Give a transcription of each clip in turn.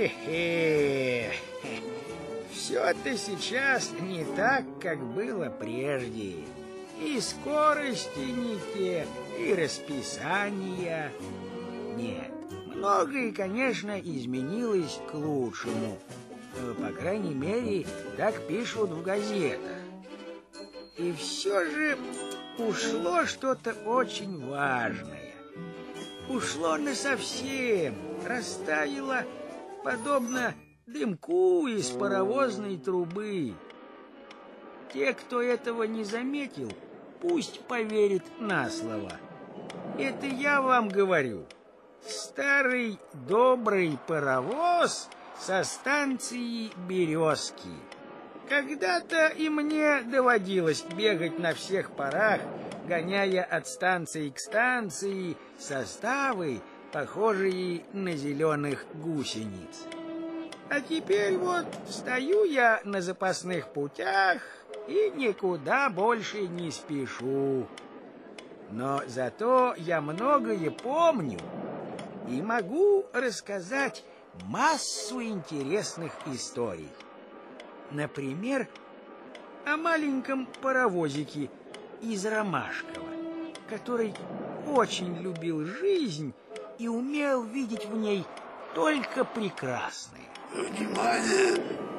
Хе-хе. Все-то сейчас не так, как было прежде. И скорости не те, и расписания. Нет, многое, конечно, изменилось к лучшему. По крайней мере, так пишут в газетах. И все же ушло что-то очень важное. Ушло насовсем, растаяло, подобно дымку из паровозной трубы. Те, кто этого не заметил, пусть поверит на слово. Это я вам говорю. Старый добрый паровоз со станции Березки. Когда-то и мне доводилось бегать на всех парах, гоняя от станции к станции составы, похожие на зеленых гусениц. А теперь вот стою я на запасных путях и никуда больше не спешу. Но зато я многое помню и могу рассказать массу интересных историй. Например, о маленьком паровозике из Ромашкова, который очень любил жизнь и умел видеть в ней только прекрасное. Внимание!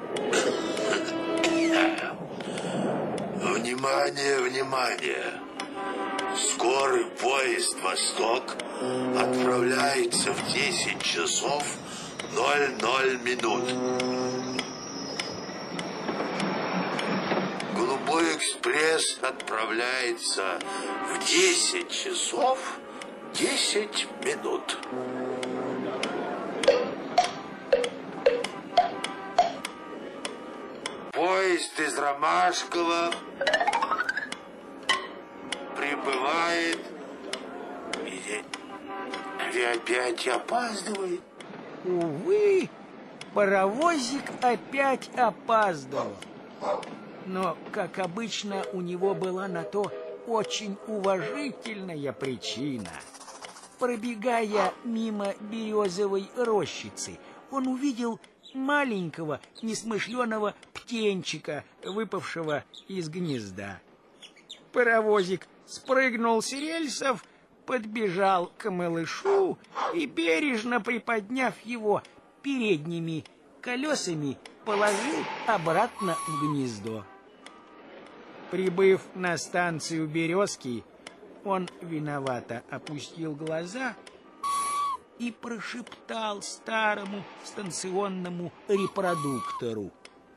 Внимание, внимание! Скорый поезд «Восток» отправляется в 10 часов 00 минут. Голубой экспресс отправляется в 10 часов 10 минут. Поезд из Ромашкова прибывает и опять опаздывает. Увы, паровозик опять опаздывал. Но, как обычно, у него была на то очень уважительная причина. Пробегая мимо березовой рощицы, он увидел маленького несмышленого птенчика, выпавшего из гнезда. Паровозик спрыгнул с рельсов, подбежал к малышу и, бережно приподняв его передними колесами, положил обратно в гнездо. Прибыв на станцию Березки, он виновато опустил глаза и прошептал старому станционному репродуктору: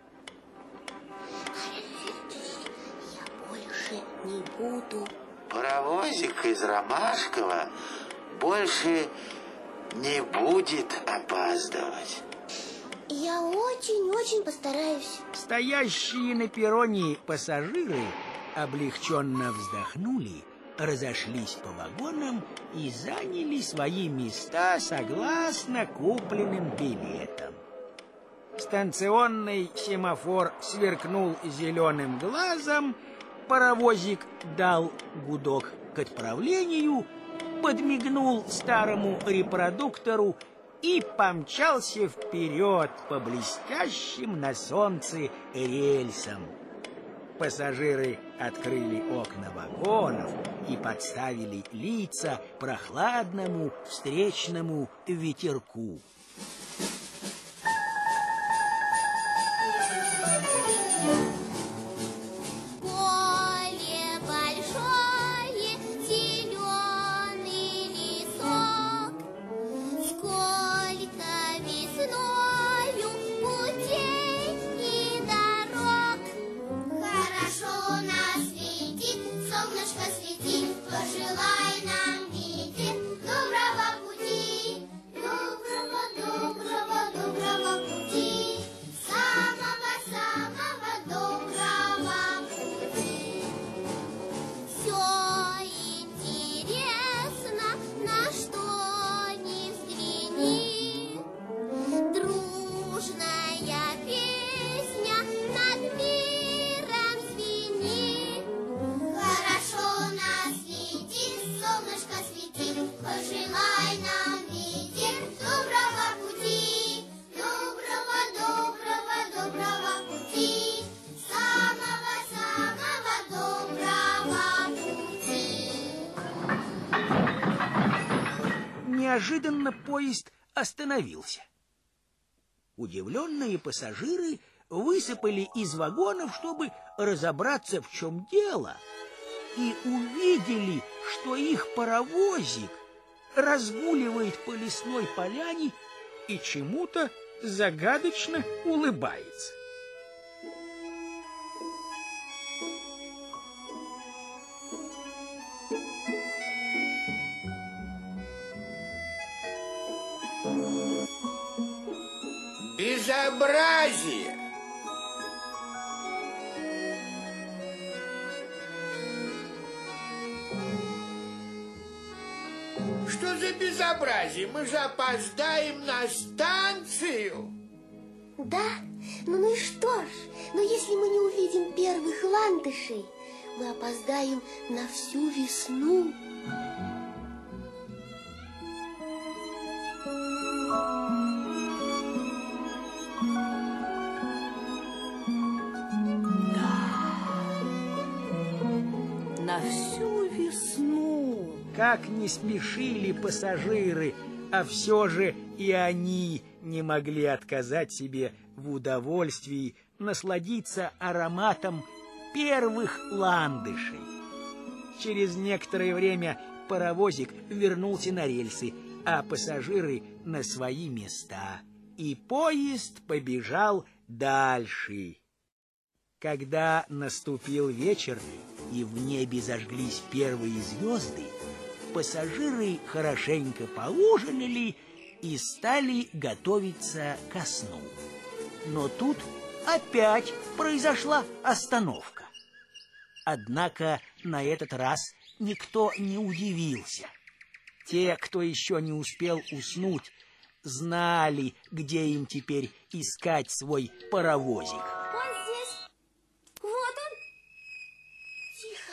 «Я больше не буду». Паровозик из Ромашкова больше не будет опаздывать. Я очень-очень постараюсь. Стоящие на перроне пассажиры облегченно вздохнули, разошлись по вагонам и заняли свои места согласно купленным билетам. Станционный семафор сверкнул зеленым глазом, паровозик дал гудок к отправлению, подмигнул старому репродуктору и помчался вперед по блестящим на солнце рельсам. Пассажиры открыли окна вагонов и подставили лица прохладному встречному ветерку. Пожелай нам, Витя, доброго пути, доброго неожиданно поезд остановился. Удивленные пассажиры высыпали из вагонов, чтобы разобраться, в чем дело, и увидели, что их паровозик разгуливает по лесной поляне и чему-то загадочно улыбается. Безобразие! Что за безобразие? Мы же опоздаем на станцию. Да? Ну и что ж? Но если мы не увидим первых ландышей, мы опоздаем на всю весну. На всю весну. Как не спешили пассажиры, а все же и они не могли отказать себе в удовольствии насладиться ароматом первых ландышей. Через некоторое время паровозик вернулся на рельсы, а пассажиры на свои места, и поезд побежал дальше. Когда наступил вечер и в небе зажглись первые звезды, пассажиры хорошенько поужинали и стали готовиться ко сну. Но тут опять произошла остановка. Однако на этот раз никто не удивился. Те, кто еще не успел уснуть, знали, где им теперь искать свой паровозик. Он здесь. Вот он. Тихо.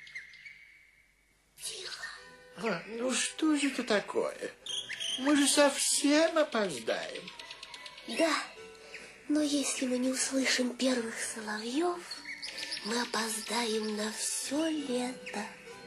Тихо. Ну что же это такое? Мы же совсем опоздаем. Да, но если мы не услышим первых соловьев, мы опоздаем на все лето.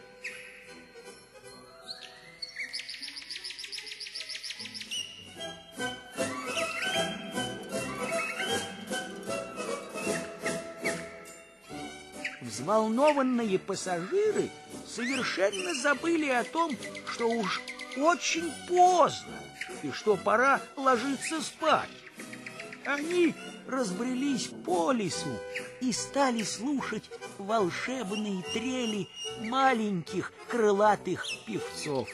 Взволнованные пассажиры совершенно забыли о том, что уж очень поздно и что пора ложиться спать. Они разбрелись по лесу и стали слушать волшебные трели маленьких крылатых певцов.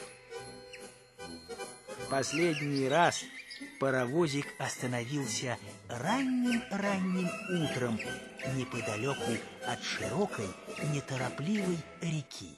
В последний раз паровозик остановился ранним-ранним утром неподалеку от широкой, неторопливой реки.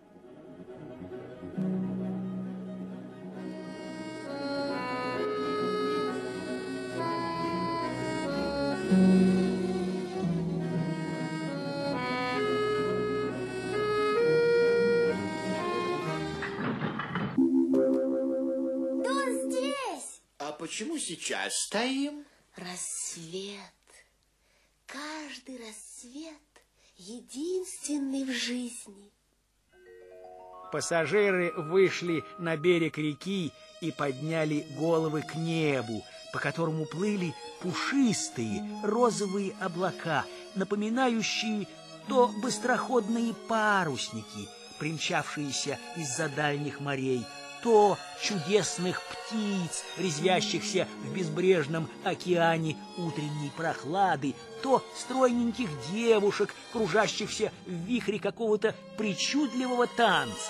Почему сейчас стоим? Рассвет. Каждый рассвет единственный в жизни. Пассажиры вышли на берег реки и подняли головы к небу, по которому плыли пушистые розовые облака, напоминающие то быстроходные парусники, примчавшиеся из-за дальних морей, то чудесных птиц, резвящихся в безбрежном океане утренней прохлады, то стройненьких девушек, кружащихся в вихре какого-то причудливого танца.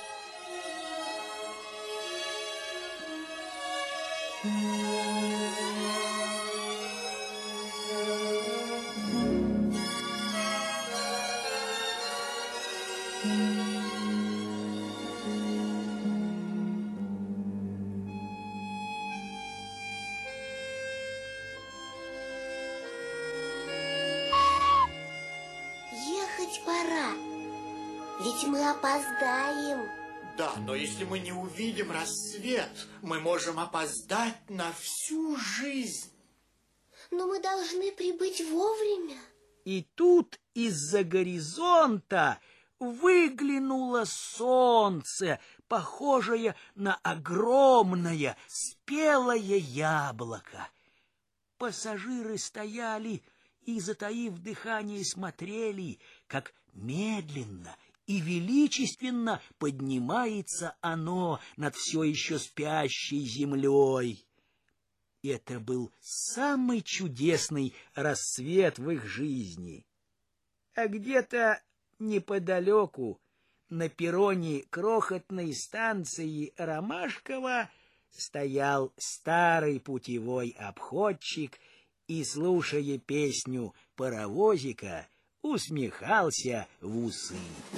Ехать пора, ведь мы опоздаем. Да, но если мы не увидим рассвет, мы можем опоздать на всю жизнь. Но мы должны прибыть вовремя. И тут из-за горизонта выглянуло солнце, похожее на огромное спелое яблоко. Пассажиры стояли и, затаив дыхание, смотрели, как медленно и величественно поднимается оно над все еще спящей землей. Это был самый чудесный рассвет в их жизни. А где-то неподалеку, на перроне крохотной станции Ромашково, стоял старый путевой обходчик и, слушая песню паровозика, усмехался в усы.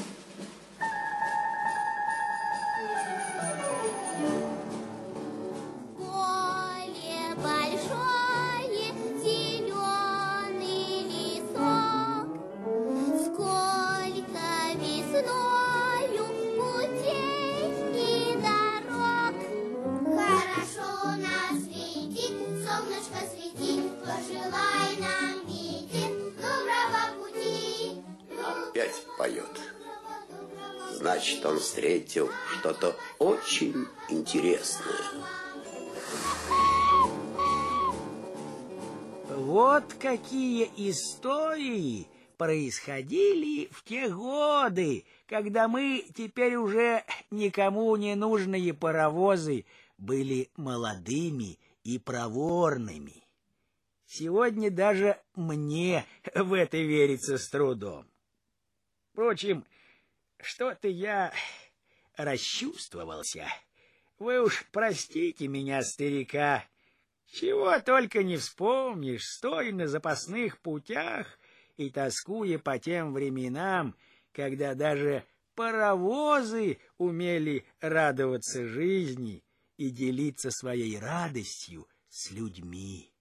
Опять поет. Значит, он встретил что-то очень интересное. Вот какие истории происходили в те годы, когда мы, теперь уже никому не нужные паровозы, были молодыми и проворными. Сегодня даже мне в это верится с трудом. Впрочем, что-то я расчувствовался. Вы уж простите меня, старика. Чего только не вспомнишь, стоя на запасных путях и тоскуя по тем временам, когда даже паровозы умели радоваться жизни и делиться своей радостью с людьми.